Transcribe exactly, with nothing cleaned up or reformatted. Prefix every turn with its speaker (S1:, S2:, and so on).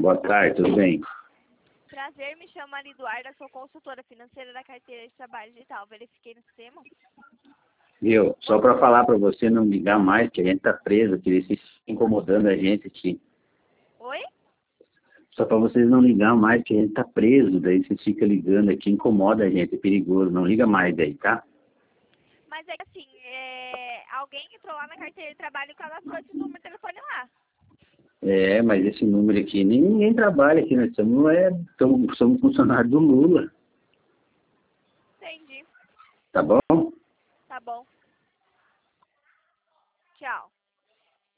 S1: Boa tarde, tudo bem?
S2: Prazer, me chamo Ari Eduarda, sou consultora financeira da carteira de trabalho digital. Verifiquei no sistema.
S1: Viu? Só para falar para você não ligar mais, que a gente tá preso, que eles ficam incomodando a gente aqui.
S2: Oi?
S1: Só para vocês não ligar mais, que a gente tá preso, daí vocês ficam ligando aqui, incomoda a gente, é perigoso. Não liga mais daí, tá?
S2: Mas é que assim, é... alguém entrou lá na carteira de trabalho e cadastrou esse número de telefone lá.
S1: É, mas esse número aqui, nem ninguém trabalha aqui, nós somos, é, somos, somos funcionários do Lula,
S2: Entendi.
S1: tá bom?
S2: Tá bom. Tchau.